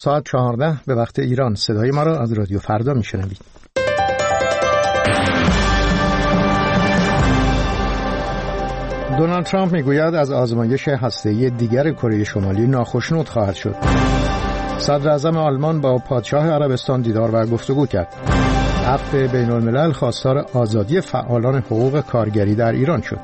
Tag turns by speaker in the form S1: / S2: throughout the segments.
S1: ساعت 14 به وقت ایران. صدای ما را از رادیو فردا میشنوید. دونالد ترامپ میگوید از آزمایش هسته‌ای دیگر کره شمالی ناخشنود خواهد شد. صدر اعظم آلمان با پادشاه عربستان دیدار و گفتگو کرد. عفو بین الملل خواستار آزادی فعالان حقوق کارگری در ایران شد.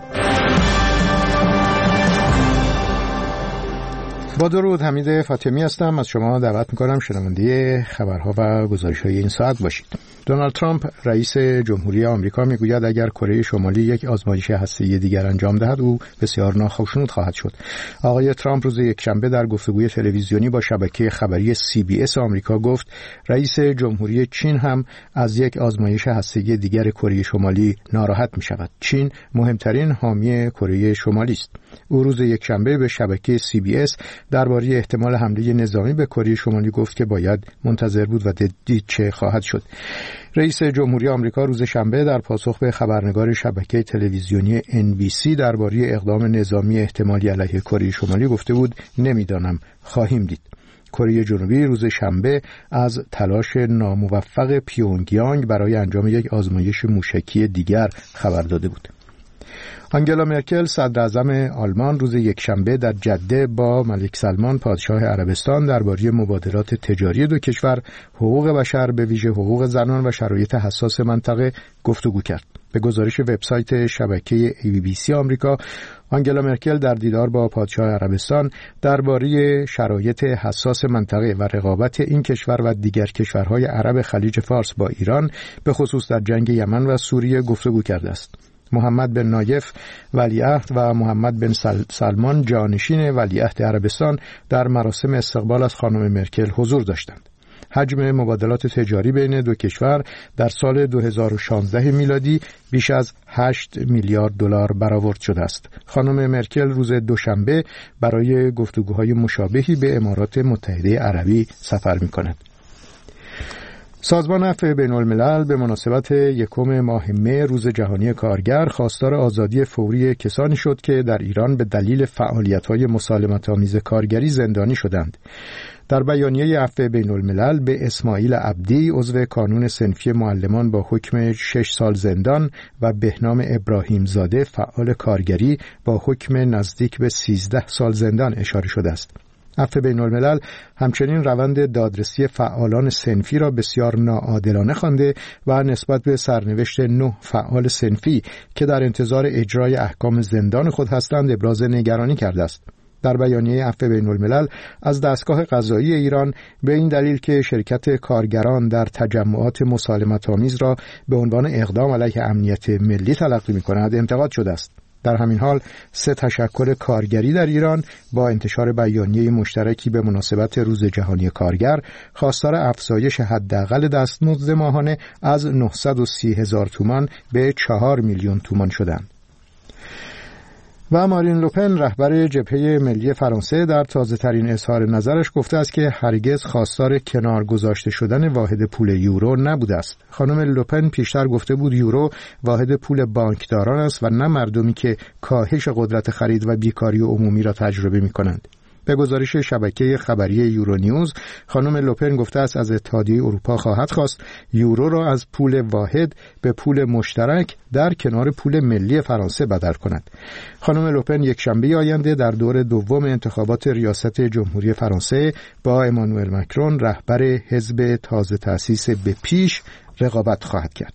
S1: با درود، حمید فاطمی هستم. از شما دعوت می‌کنم شنونده خبرها و گزارش‌های این ساعت باشید. دونالد ترامپ رئیس جمهوری آمریکا میگوید اگر کره شمالی یک آزمایش هسته‌ای دیگر انجام دهد او بسیار ناخشنود خواهد شد. آقای ترامپ روز یکشنبه در گفتگوی تلویزیونی با شبکه خبری CBS آمریکا گفت رئیس جمهوری چین هم از یک آزمایش هسته‌ای دیگر کره شمالی ناراحت می‌شود. چین مهمترین حامی کره شمالی است. او روز یکشنبه به شبکه CBS درباره احتمال حمله نظامی به کره شمالی گفت که باید منتظر بود و دید چه خواهد شد. رئیس جمهوری آمریکا روز شنبه در پاسخ به خبرنگار شبکه تلویزیونی NBC درباره اقدام نظامی احتمالی علیه کره شمالی گفته بود نمیدانم، خواهیم دید. کره جنوبی روز شنبه از تلاش ناموفق پیونگیانگ برای انجام یک آزمایش موشکی دیگر خبر داده بود. آنگلا مرکل صدر اعظم آلمان روز یکشنبه در جده با ملک سلمان پادشاه عربستان درباره مبادلات تجاری دو کشور، حقوق بشر به ویژه حقوق زنان و شرایط حساس منطقه گفتگو کرد. به گزارش وبسایت شبکه ABC آمریکا، آنگلا مرکل در دیدار با پادشاه عربستان درباره شرایط حساس منطقه و رقابت این کشور و دیگر کشورهای عرب خلیج فارس با ایران به خصوص در جنگ یمن و سوریه گفتگو کرده است. محمد بن نایف ولیعهد و محمد بن سلمان جانشین ولیعهد عربستان در مراسم استقبال از خانم مرکل حضور داشتند. حجم مبادلات تجاری بین دو کشور در سال 2016 میلادی بیش از 8 میلیارد دلار برآورد شده است. خانم مرکل روز دوشنبه برای گفتگوهای مشابهی به امارات متحده عربی سفر می‌کند. سازمان عفو بین الملل به مناسبت یکم ماه مه روز جهانی کارگر خواستار آزادی فوری کسانی شد که در ایران به دلیل فعالیت‌های مسالمت‌آمیز کارگری زندانی شدند. در بیانیه عفو بین الملل به اسماعیل عبدی عضو کانون صنفی معلمان با حکم 6 سال زندان و بهنام ابراهیم زاده فعال کارگری با حکم نزدیک به 13 سال زندان اشاره شده است. عفو بین الملل همچنین روند دادرسی فعالان صنفی را بسیار ناعادلانه خوانده و نسبت به سرنوشت 9 فعال صنفی که در انتظار اجرای احکام زندان خود هستند ابراز نگرانی کرده است. در بیانیه عفو بین الملل از دستگاه قضایی ایران به این دلیل که شرکت کارگران در تجمعات مسالمت‌آمیز را به عنوان اقدام علیه امنیت ملی تلقی می‌کند انتقاد شده است. در همین حال 3 تشکل کارگری در ایران با انتشار بیانیه مشترکی به مناسبت روز جهانی کارگر خواستار افزایش حداقل دستمزد ماهانه از 930,000 تومان به 4 میلیون تومان شدند. و مارین لوپن رهبر جبهه ملی فرانسه در تازه‌ترین اظهار نظرش گفته است که هرگز خواستار کنار گذاشته شدن واحد پول یورو نبوده است. خانم لوپن پیشتر گفته بود یورو واحد پول بانکداران است و نه مردمی که کاهش قدرت خرید و بیکاری عمومی را تجربه می‌کنند. به گزارش شبکه خبری یورونیوز، خانم لوپن گفته است از اتحادیه اروپا خواهد خواست یورو را از پول واحد به پول مشترک در کنار پول ملی فرانسه بدل کند. خانم لوپن یکشنبه آینده در دور دوم انتخابات ریاست جمهوری فرانسه با امانوئل مکرون رهبر حزب تازه تأسیس به پیش رقابت خواهد کرد.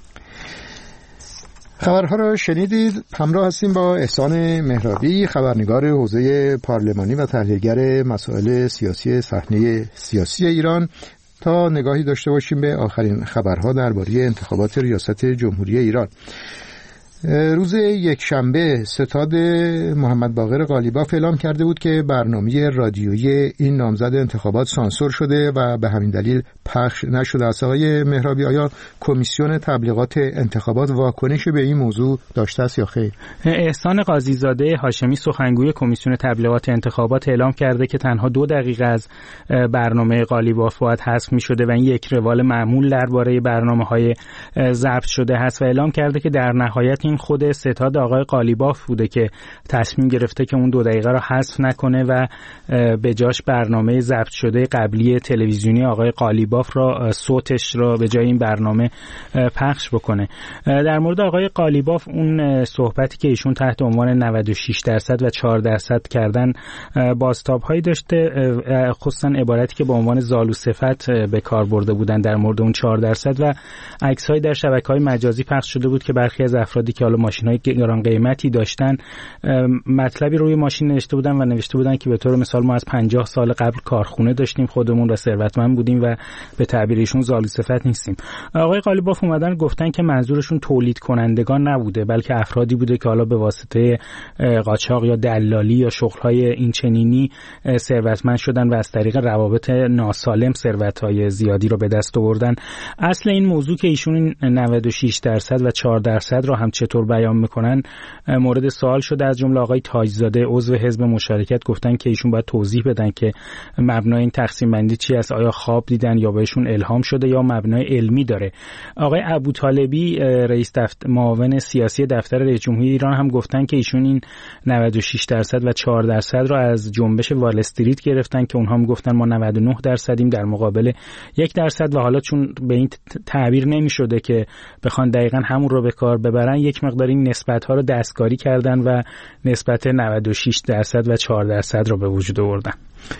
S1: خبرها را شنیدید. همراه هستیم با احسان مهرابی، خبرنگار حوزه پارلمانی و تحلیلگر مسائل سیاسی صحنه سیاسی ایران، تا نگاهی داشته باشیم به آخرین خبرها درباره انتخابات ریاست جمهوری ایران. روز یکشنبه ستاد محمد باقر قالیباف اعلام کرده بود که برنامه رادیویی این نامزد انتخابات سانسور شده و به همین دلیل پخش نشده است. آقای مهرابی، آیا کمیسیون تبلیغات انتخابات واکنش به این موضوع داشته است یا خیر؟
S2: احسان قاضیزاده هاشمی سخنگوی کمیسیون تبلیغات انتخابات اعلام کرده که تنها 2 دقیقه از برنامه قالیباف باید حذف می‌شده و این یک روال معمول درباره برنامه‌های ضبط شده است و اعلام کرده که در نهایت این خود ستاد آقای قالیباف بوده که تصمیم گرفته که اون 2 دقیقه رو حذف نکنه و به جاش برنامه ضبط شده قبلی تلویزیونی آقای قالیباف را صوتش را به جای این برنامه پخش بکنه. در مورد آقای قالیباف اون صحبتی که ایشون تحت عنوان 96% و 4% کردن بازتاب‌هایی داشته، خصوصا عبارتی که با عنوان زالو صفت به کار برده بودن در مورد اون 4% و عکس‌های در شبکه‌های مجازی پخش شده بود که برخی از افرادی که حالا ماشین‌های گران قیمتی داشتن مطلبی روی ماشین نوشته بودن و نوشته بودن که به طور مثال ما از 50 سال قبل کارخونه داشتیم خودمون و ثروتمند بودیم و به تعبیر ایشون زالو صفت نیستیم. آقای قالیباف اومدن گفتن که منظورشون تولید کنندگان نبوده بلکه افرادی بوده که حالا به واسطه قاچاق یا دلالی یا شغل‌های این چنینی ثروتمند شدن و از طریق روابط ناسالم ثروت‌های زیادی رو به دست آوردن. اصل این موضوع که ایشون 96% و 4% رو هم چطور بیان میکنن مورد سوال شده. از جمله آقای تاجزاده عضو حزب مشارکت گفتن که ایشون باید توضیح بدن که مبنای این تقسیم بندی چی است، آیا خواب دیدن یا بهشون الهام شده یا مبنای علمی داره. آقای ابوطالبی رئیس معاون سیاسی دفتر رئیس جمهوری ایران هم گفتن که ایشون این 96% و 4% رو از جنبش وال استریت گرفتن که اونها میگفتن ما 99%یم در مقابل 1% و حالا چون به این تعبیر نمیشده که بخوان دقیقاً همون رو به کار ببرن یک مقدار این نسبت‌ها رو دستکاری کردن و نسبت 96% و 4% رو به وجود آوردن.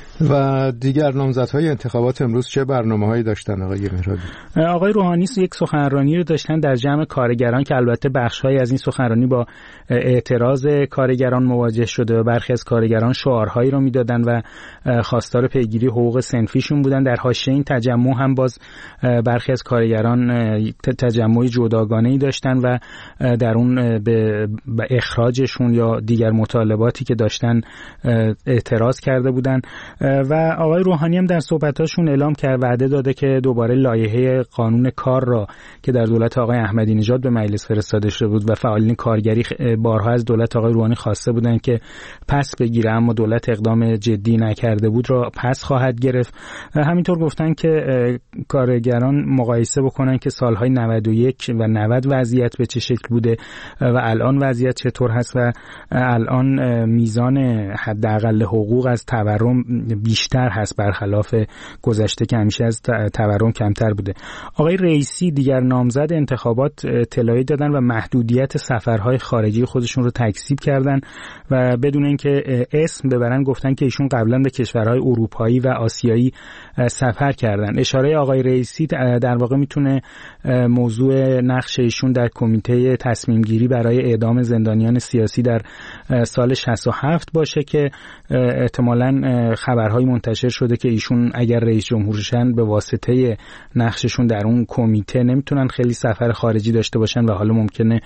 S1: و دیگر نامزدهای انتخابات امروز چه برنامه‌هایی داشتن آقای مهرابی؟
S2: آقای روحانی یک سخنرانی رو داشتن در جمع کارگران که البته بخش‌هایی از این سخنرانی با اعتراض کارگران مواجه شده و برخی از کارگران شعارهایی رو میدادن و خواستار پیگیری حقوق صنفیشون بودن. در حاشیه این تجمع هم باز برخی از کارگران تجمع جداگانه‌ای داشتن و در اون به اخراجشون یا دیگر مطالباتی که داشتن اعتراض کرده بودن. و آقای روحانی هم در صحبتاشون اعلام کرد وعده داده که دوباره لایحه قانون کار را که در دولت آقای احمدی نژاد به مجلس فرستاده شده بود و فعالین کارگری بارها از دولت آقای روحانی خواسته بودن که پس بگیره اما دولت اقدام جدی نکرده بود را پس خواهد گرفت. همینطور گفتن که کارگران مقایسه بکنن که سالهای 91 و 90 وضعیت به چه شکل بوده و الان وضعیت چطور هست و الان میزان حداقل حقوق از تورم بیشتر هست برخلاف گذشته که همیشه از تورم کمتر بوده. آقای رئیسی دیگر نامزد انتخابات اطلاعی دادن و محدودیت سفرهای خارجی خودشون رو تکذیب کردن و بدون اینکه اسم ببرن گفتن که ایشون قبلا به کشورهای اروپایی و آسیایی سفر کردن. اشاره آقای رئیسی در واقع میتونه موضوع نقش ایشون در کمیته تصمیم گیری برای اعدام زندانیان سیاسی در سال 67 باشه که احتمالاً خبرهای منتشر شده که ایشون اگر رئیس جمهور شن به واسطه نقششون در اون کمیته نمیتونن خیلی سفر خارجی داشته باشن و حالا ممکنه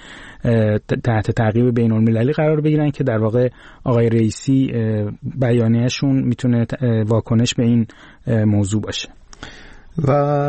S2: تحت تعقیب بین‌المللی قرار بگیرن که در واقع آقای رئیسی بیانیه‌شون میتونه واکنش به این موضوع باشه.
S1: و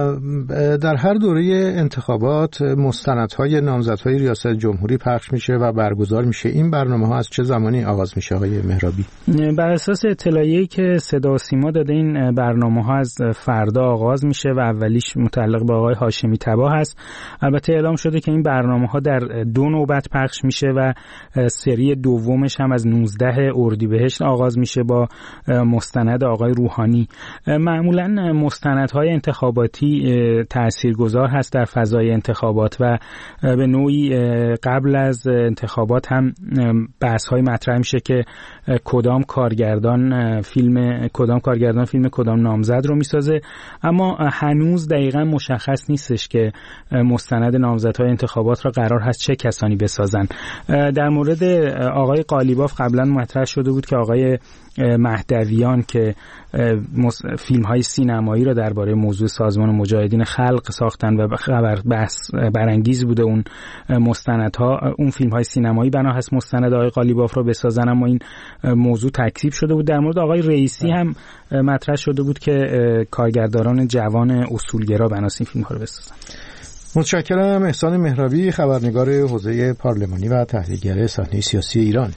S1: در هر دوره انتخابات مستندهای نامزدهای ریاست جمهوری پخش میشه و برگزار میشه. این برنامه‌ها از چه زمانی آغاز میشه آقای مهرابی؟
S2: بر اساس اطلاعیه‌ای که صدا و سیما داده این برنامه‌ها از فردا آغاز میشه و اولیش متعلق به آقای هاشمی تباه هست. البته اعلام شده که این برنامه‌ها در 2 نوبت پخش میشه و سری دومش هم از 19 اردیبهشت آغاز میشه با مستند آقای روحانی. معمولاً مستندهای انتخاباتی تاثیرگذار هست در فضای انتخابات و به نوعی قبل از انتخابات هم بحث‌های مطرح میشه که کدام کارگردان فیلم کدام نامزد رو میسازه، اما هنوز دقیقاً مشخص نیستش که مستند نامزدهای انتخابات را قرار هست چه کسانی بسازن. در مورد آقای قالیباف قبلا مطرح شده بود که آقای مهدویان که فیلم‌های سینمایی را درباره موضوع سازمان مجاهدین خلق ساختن و بحث برانگیز بوده اون مستندها، اون فیلم‌های سینمایی بنا هست مستند آقای قالیباف را بسازن، اما این موضوع تکذیب شده بود. در مورد آقای رئیسی هم مطرح شده بود که کارگردانان جوان اصولگرا بناس این فیلم‌ها رو بسازن.
S1: متشکرم. احسان مهرابی، خبرنگار حوزه پارلمانی و تحلیلگر صحنه سیاسی ایران.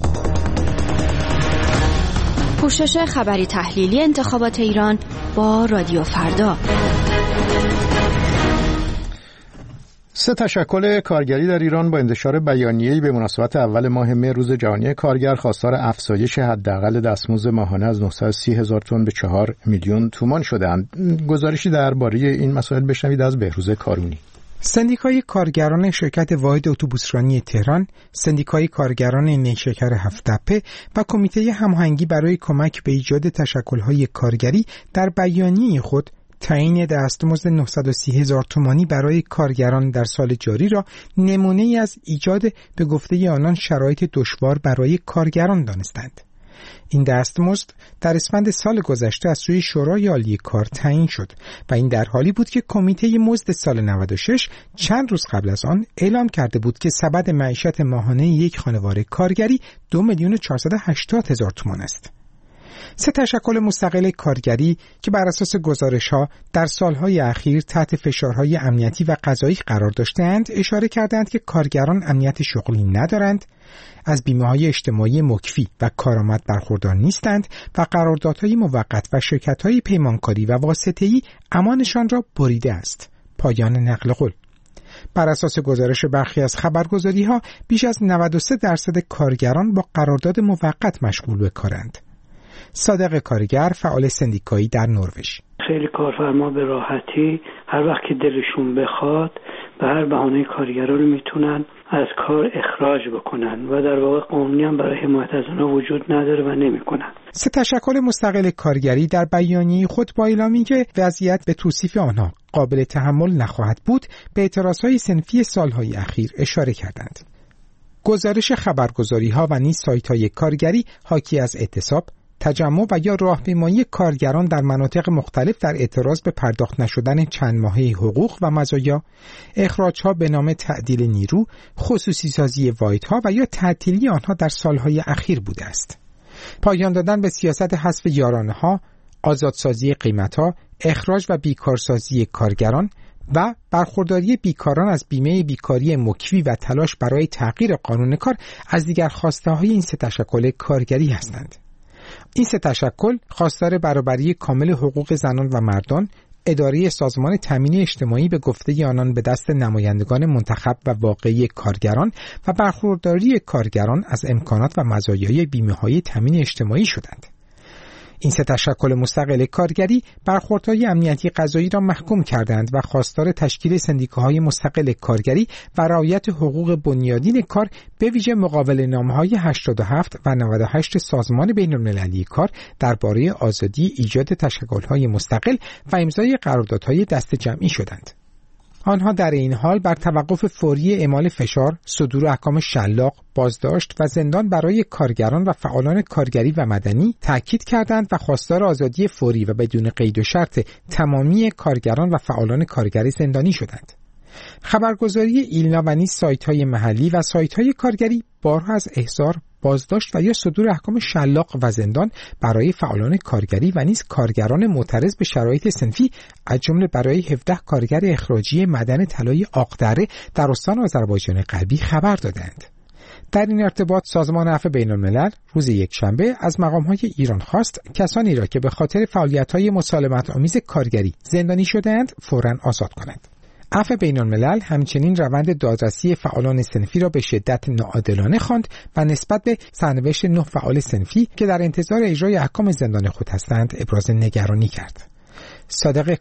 S3: پوشش خبری تحلیلی انتخابات ایران با رادیو فردا.
S1: سه تشکل کارگری در ایران با انتشار بیانیه‌ای به مناسبت اول ماه مه روز جهانی کارگر خواستار افزایش حداقل دستمزد ماهانه از 930,000 تومان به 4 میلیون تومان شدند. گزارشی درباره این مسائل بشنوید از بهروز کارونی.
S4: سندیکای کارگران شرکت واحد اتوبوسرانی تهران، سندیکای کارگران نیشکر هفت‌تپه و کمیته هماهنگی برای کمک به ایجاد تشکل‌های کارگری در بیانیه خود تعیین دستمزد 930,000 تومانی برای کارگران در سال جاری را نمونه‌ای از ایجاد به گفته آنان شرایط دشوار برای کارگران دانستند. این دستمزد در اسفند سال گذشته از سوی شورای عالی کار تعیین شد و این در حالی بود که کمیته مزد سال 96 چند روز قبل از آن اعلام کرده بود که سبد معیشت ماهانه یک خانواده کارگری 2,480,000 تومان است. سه تشکل مستقل کارگری که بر اساس گزارش‌ها در سالهای اخیر تحت فشارهای امنیتی و قضایی قرار داشتند، اشاره کردند که کارگران امنیت شغلی ندارند، از بیمه‌های اجتماعی مکفی و کارآمد برخوردار نیستند و قراردادهای موقت و شرکت‌های پیمانکاری و واسطه‌ای امانشان را بریده است. پایان نقل قول. بر اساس گزارش برخی از خبرگزاری‌ها بیش از 93% کارگران با قرارداد موقت مشغول به کارند. صادق کارگر، فعال سندیکایی در نروژ:
S5: خیلی کارفرما به راحتی هر وقت که دلشون بخواد به هر بهانه کارگران رو میتونن از کار اخراج بکنن و در واقع قانونی هم برای حمایت از اونها وجود نداره و نمیکنن.
S4: سه تشکل مستقل کارگری در بیانیه خود با اعلامی که وضعیت به توصیف آنها قابل تحمل نخواهد بود، به اعتراضهای صنفی سالهای اخیر اشاره کردند. گزارش خبرگزاری‌ها و نیز سایت‌های کارگری حاکی از اعتصاب، تجمع و یا راهپیمایی کارگران در مناطق مختلف در اعتراض به پرداخت نشدن چند ماهه حقوق و مزایا، اخراج‌ها به نام تعدیل نیرو، خصوصی سازی واحدها و یا تعطیلی آنها در سالهای اخیر بوده است. پایان دادن به سیاست حذف یارانه‌ها، آزادسازی قیمت‌ها، اخراج و بیکارسازی کارگران و برخورداری بیکاران از بیمه بیکاری مکفی و تلاش برای تغییر قانون کار از دیگر خواسته‌های این سه تشکل کارگری هستند. این سه تشکل خواستار برابری کامل حقوق زنان و مردان، اداره سازمان تامین اجتماعی به گفته آنان به دست نمایندگان منتخب و واقعی کارگران و برخورداری کارگران از امکانات و مزایای بیمه‌های تامین اجتماعی شدند. این سه تشکل مستقل کارگری برخوردهای امنیتی قضایی را محکوم کردند و خواستار تشکیل سندیکاهای مستقل کارگری و رعایت حقوق بنیادین کار به ویژه مقابله‌نامه‌های 87 و 98 سازمان بین‌المللی کار درباره آزادی ایجاد تشکل‌های مستقل و امضای قراردادهای دست جمعی شدند. آنها در این حال بر توقف فوری اعمال فشار، صدور احکام شلاق، بازداشت و زندان برای کارگران و فعالان کارگری و مدنی تأکید کردند و خواستار آزادی فوری و بدون قید و شرط تمامی کارگران و فعالان کارگری زندانی شدند. خبرگزاری ایلنا و نیز سایت‌های محلی و سایت‌های کارگری بارها از احضار، بازداشت و یا صدور احکام شلاق و زندان برای فعالان کارگری و نیز کارگران معترض به شرایط صنفی از جمله برای 17 کارگر اخراجی معدن طلای آقدره در استان آذربایجان غربی خبر دادند. در این ارتباط سازمان عفو بین‌الملل روز یکشنبه از مقام‌های ایران خواست کسانی را که به خاطر فعالیت‌های مسالمت‌آمیز کارگری زندانی شده‌اند فوراً آزاد کنند. عفو بین‌الملل همچنین روند دادرسی فعالان صنفی را به شدت ناعادلانه خواند و نسبت به سرنوشت 9 فعال صنفی که در انتظار اجرای احکام زندان خود هستند ابراز نگرانی کرد. صادق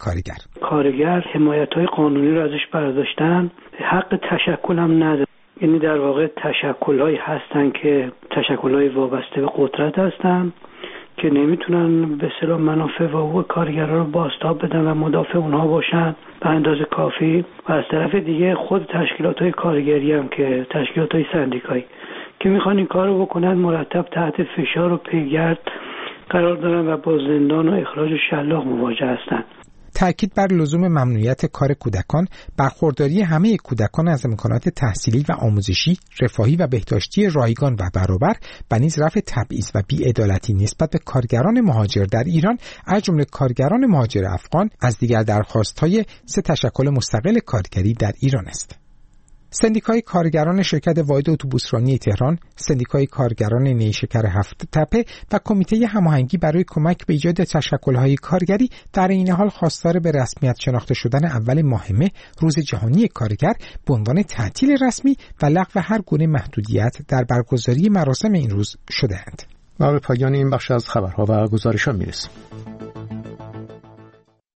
S4: کارگر
S5: حمایت‌های قانونی را ازش برداشتن، حق تشکل هم نداره. یعنی در واقع تشکل‌هایی هستن که تشکل‌های وابسته به قدرت هستن که نمیتونن به اصطلاح منافع و حقوق کارگران رو بازتاب بدن و مدافع اونها باشن به اندازه کافی، و از طرف دیگه خود تشکیلات‌های کارگری هم که تشکیلات‌های سندیکایی که میخوان این کار رو بکنن مرتب تحت فشار و پیگرد قرار دارن و با زندان و اخراج شلاق مواجه هستن.
S4: تأکید بر لزوم ممنوعیت کار کودکان، برخورداری همه کودکان از امکانات تحصیلی و آموزشی، رفاهی و بهداشتی رایگان و برابر و نیز رفع تبعیض و بی‌عدالتی نسبت به کارگران مهاجر در ایران از جمله کارگران مهاجر افغان از دیگر درخواست‌های سه تشکل مستقل کارگری در ایران است. سندیکای کارگران شرکت واحد اتوبوسرانی تهران، سندیکای کارگران نیشکر هفت تپه و کمیته هماهنگی برای کمک به ایجاد تشکل‌های کارگری در این حال خواستار به رسمیت شناخته شدن اول ماه مه روز جهانی کارگر به عنوان تعطیل رسمی و لغو هر گونه محدودیت در برگزاری مراسم این روز شده‌اند.
S1: ما به پایان این بخش از خبرها و گزارش‌ها می‌رسیم.